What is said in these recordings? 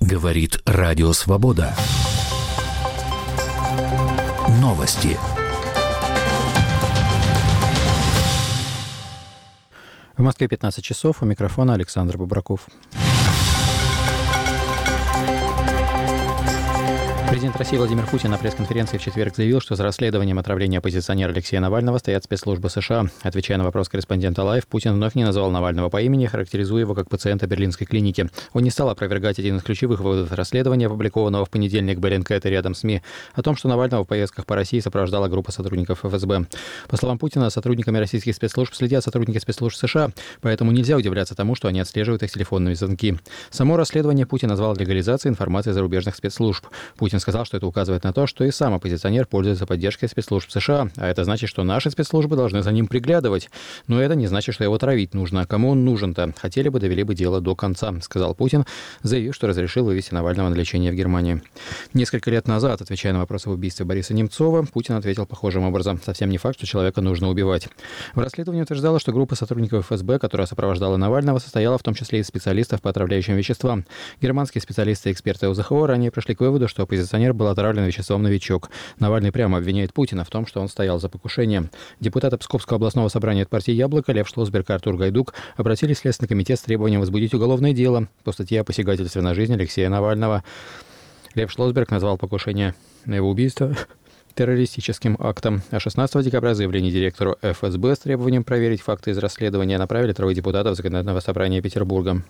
Говорит Радио Свобода. Новости. В Москве 15 часов. У микрофона Александр Бубраков. Президент России Владимир Путин на пресс-конференции в четверг заявил, что за расследованием отравления оппозиционера Алексея Навального стоят спецслужбы США. Отвечая на вопрос корреспондента Live, Путин вновь не назвал Навального по имени, характеризуя его как пациента берлинской клиники. Он не стал опровергать один из ключевых выводов расследования, опубликованного в понедельник Bellingcat и рядом СМИ, о том, что Навального в поездках по России сопровождала группа сотрудников ФСБ. По словам Путина, сотрудниками российских спецслужб следят сотрудники спецслужб США, поэтому нельзя удивляться тому, что они отслеживают их телефонные звонки. Само расследование Путин назвал легализацией информации зарубежных спецслужб. Путин сказал, что это указывает на то, что и сам оппозиционер пользуется поддержкой спецслужб США, а это значит, что наши спецслужбы должны за ним приглядывать. Но это не значит, что его травить нужно. Кому он нужен-то? Хотели бы, довели бы дело до конца, сказал Путин, заявив, что разрешил вывести Навального на лечение в Германию. Несколько лет назад, отвечая на вопрос об убийстве Бориса Немцова, Путин ответил похожим образом. Совсем не факт, что человека нужно убивать. В расследовании утверждалось, что группа сотрудников ФСБ, которая сопровождала Навального, состояла в том числе из специалистов по отравляющим веществам. Германские специалисты и эксперты ОЗХО ранее пришли к выводу, что оппозиционер был отравлен веществом «Новичок». Навальный прямо обвиняет Путина в том, что он стоял за покушением. Депутаты Псковского областного собрания от партии «Яблоко» Лев Шлосберг и Артур Гайдук обратились в Следственный комитет с требованием возбудить уголовное дело по статье о посягательстве на жизнь Алексея Навального. Лев Шлосберг назвал покушение на его убийство террористическим актом. А 16 декабря заявление директору ФСБ с требованием проверить факты из расследования направили 3 депутатов Законодательного собрания Петербурга.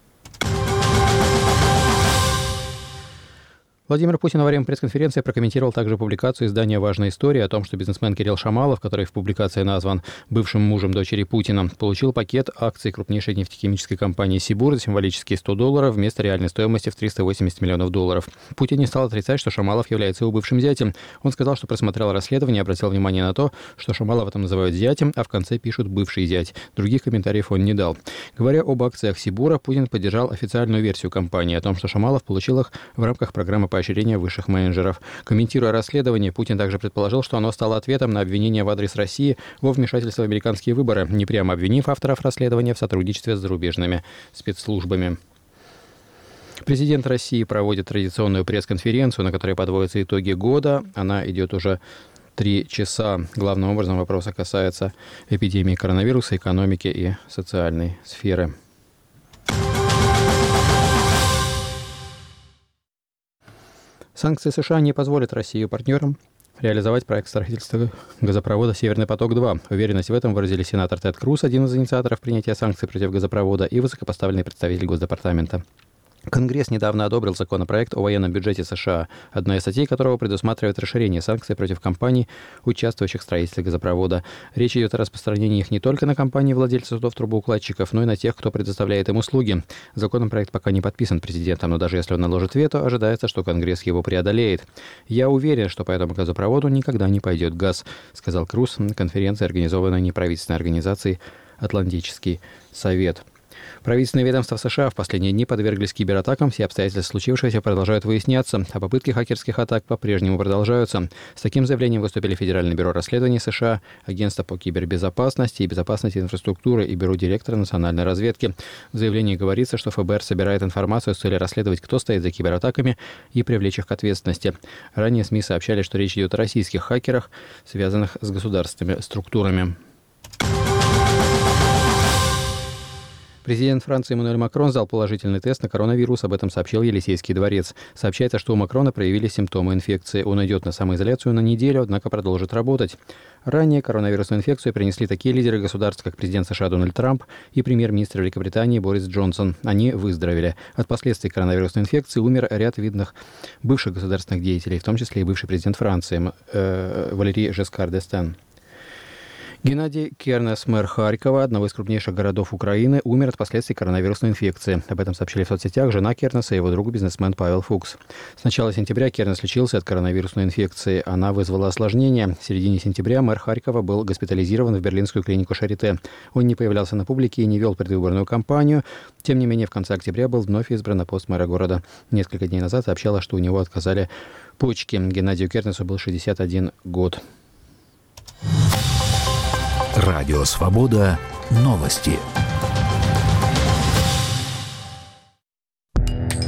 Владимир Путин во время пресс-конференции прокомментировал также публикацию издания «Важная история» о том, что бизнесмен Кирилл Шамалов, который в публикации назван бывшим мужем дочери Путина, получил пакет акций крупнейшей нефтехимической компании «Сибур» за символические $100 вместо реальной стоимости в $380 миллионов. Путин не стал отрицать, что Шамалов является его бывшим зятем. Он сказал, что просмотрел расследование и обратил внимание на то, что Шамалова там называют зятем, а в конце пишут «бывший зять». Других комментариев он не дал. Говоря об акциях «Сибура», Путин поддержал официальную версию компании о том, что Шамалов получил их в рамках программы поощрения высших менеджеров. Комментируя расследование, Путин также предположил, что оно стало ответом на обвинения в адрес России во вмешательство в американские выборы, не прямо обвинив авторов расследования в сотрудничестве с зарубежными спецслужбами. Президент России проводит традиционную пресс-конференцию, на которой подводятся итоги года. Она идет уже 3 часа. Главным образом вопросы касаются эпидемии коронавируса, экономики и социальной сферы. Санкции США не позволят России и партнерам реализовать проект строительства газопровода «Северный поток-2». Уверенность в этом выразили сенатор Тед Круз, один из инициаторов принятия санкций против газопровода, и высокопоставленный представитель Госдепартамента. Конгресс недавно одобрил законопроект о военном бюджете США, одна из статей которого предусматривает расширение санкций против компаний, участвующих в строительстве газопровода. Речь идет о распространении их не только на компании-владельцев судов-трубоукладчиков, но и на тех, кто предоставляет им услуги. Законопроект пока не подписан президентом, но даже если он наложит вето, ожидается, что Конгресс его преодолеет. «Я уверен, что по этому газопроводу никогда не пойдет газ», сказал Круз на конференции, организованной неправительственной организацией «Атлантический совет». Правительственные ведомства США в последние дни подверглись кибератакам. Все обстоятельства случившегося продолжают выясняться, а попытки хакерских атак по-прежнему продолжаются. С таким заявлением выступили Федеральное бюро расследований США, Агентство по кибербезопасности и безопасности инфраструктуры и Бюро директора национальной разведки. В заявлении говорится, что ФБР собирает информацию с целью расследовать, кто стоит за кибератаками, и привлечь их к ответственности. Ранее СМИ сообщали, что речь идет о российских хакерах, связанных с государственными структурами. Президент Франции Эммануэль Макрон сдал положительный тест на коронавирус, об этом сообщил Елисейский дворец. Сообщается, что у Макрона проявились симптомы инфекции. Он идет на самоизоляцию на неделю, однако продолжит работать. Ранее коронавирусную инфекцию принесли такие лидеры государств, как президент США Дональд Трамп и премьер-министр Великобритании Борис Джонсон. Они выздоровели. От последствий коронавирусной инфекции умер ряд видных бывших государственных деятелей, в том числе и бывший президент Франции Валерий Жескар д'Эстен. Геннадий Кернес, мэр Харькова, одного из крупнейших городов Украины, умер от последствий коронавирусной инфекции. Об этом сообщили в соцсетях жена Кернеса и его друг, бизнесмен Павел Фукс. С начала сентября Кернес лечился от коронавирусной инфекции. Она вызвала осложнения. В середине сентября мэр Харькова был госпитализирован в берлинскую клинику Шарите. Он не появлялся на публике и не вел предвыборную кампанию. Тем не менее, в конце октября был вновь избран на пост мэра города. Несколько дней назад сообщалось, что у него отказали почки. Геннадию Кернесу был 61 год. Радио «Свобода». Новости.